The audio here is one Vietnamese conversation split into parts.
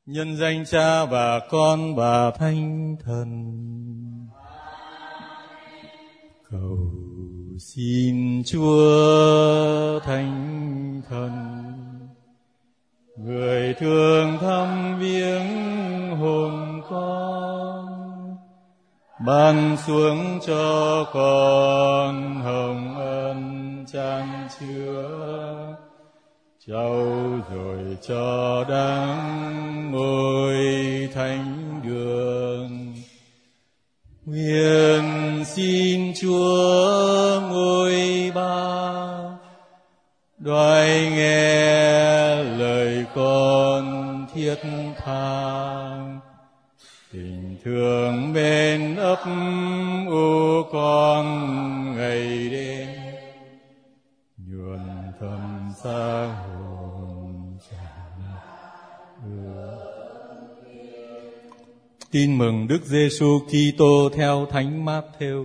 Nhân danh Cha và Con và Thánh Thần. Cầu xin Chúa Thánh Thần, người thương thăm viếng hồn con, ban xuống cho con hồng ân chan chứa, trao rồi cho đáng ngôi thánh đường. Nguyện xin Chúa ngôi Ba đoái nghe lời con thiết tha, tình thương bên ấp u con ngày đêm, nhuần thầm xa hồn chẳng Tin mừng Đức Giêsu Kitô theo Thánh Mát-thêu.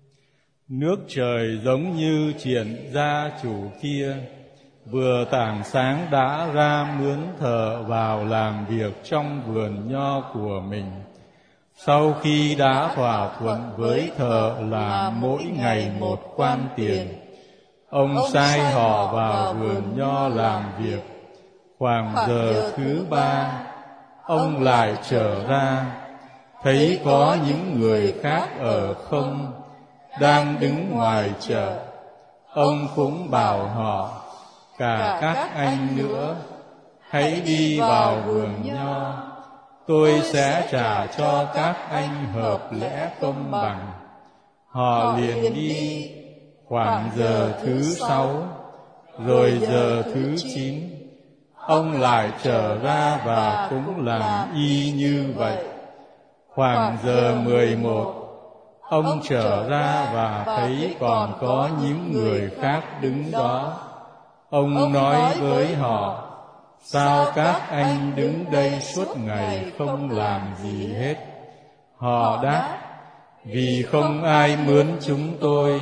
Nước trời giống như triển gia chủ kia, vừa tảng sáng đã ra mướn thợ vào làm việc trong vườn nho của mình. Sau khi đã thỏa thuận với thợ là mỗi ngày một quan tiền, ông sai họ vào vườn nho làm việc. Khoảng giờ thứ 3, ông lại trở ra, thấy có những người khác ở không, đang đứng ngoài chợ. Ông cũng bảo họ, cả các anh nữa, hãy đi vào vườn nho, tôi sẽ trả cho các anh hợp lẽ công bằng. Họ liền đi. Khoảng giờ thứ 6, rồi giờ thứ 9, ông lại trở ra và cũng làm y như vậy. Khoảng giờ 11, ông trở ra và thấy còn có những người khác đứng đó. Ông nói với họ, sao các anh đứng đây suốt ngày không làm gì hết? Họ đáp, vì không ai mướn chúng tôi.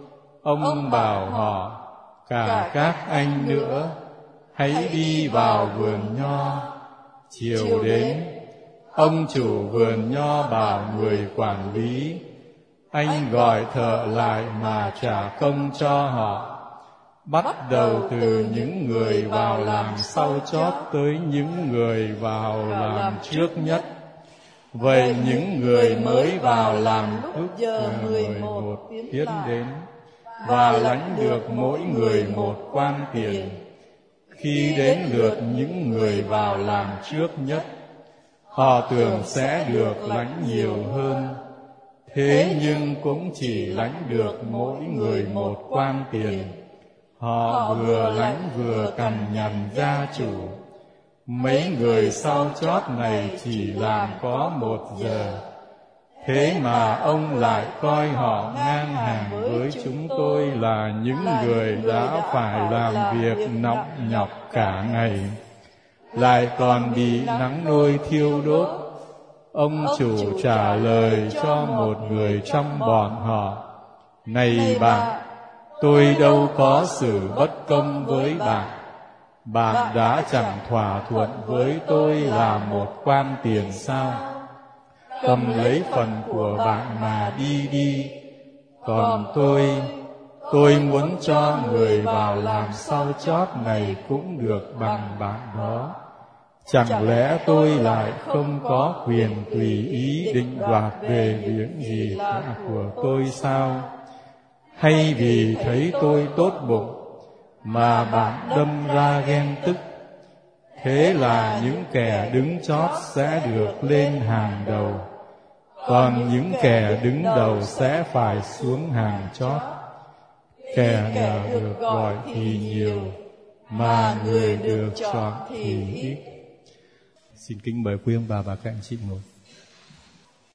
Ông bảo họ, cả các anh nữa, hãy đi vào vườn nho. Chiều đến, ông chủ vườn nho bảo người quản lý, anh gọi thợ lại mà trả công cho họ, bắt đầu từ những người vào làm sau chót tới những người vào làm trước nhất. Vậy những người mới vào làm lúc giờ 11 tiến đến và lãnh được mỗi người một quan tiền. Khi đến lượt những người vào làm trước nhất, họ tưởng sẽ được lãnh nhiều hơn. Thế nhưng cũng chỉ lãnh được mỗi người một quan tiền. Họ vừa lãnh vừa cằn nhằn gia chủ. Mấy người sau chót này chỉ làm có 1 giờ. Thế mà ông lại coi họ ngang hàng với chúng tôi là những người đã phải làm việc nặng nhọc cả ngày, lại còn bị nắng nôi thiêu đốt. Ông chủ trả lời cho một người trong bọn họ, này bạn, tôi đâu có xử bất công với bạn. Bạn đã chẳng thỏa thuận với tôi là một quan tiền sao? Cầm lấy phần của bạn mà đi đi. Còn tôi muốn cho người vào làm sau chót này cũng được bằng bạn đó. Chẳng lẽ tôi lại không có quyền tùy ý định đoạt về những gì cả của tôi sao? Hay vì thấy tôi tốt bụng mà bạn đâm ra ghen tức? Thế là những kẻ đứng chót sẽ được lên hàng đầu, còn những kẻ đứng đầu sẽ phải xuống hàng chót. Kẻ nào được gọi thì nhiều, mà người được chọn thì ít. Xin kính mời quý ông bà và các anh chị ngồi.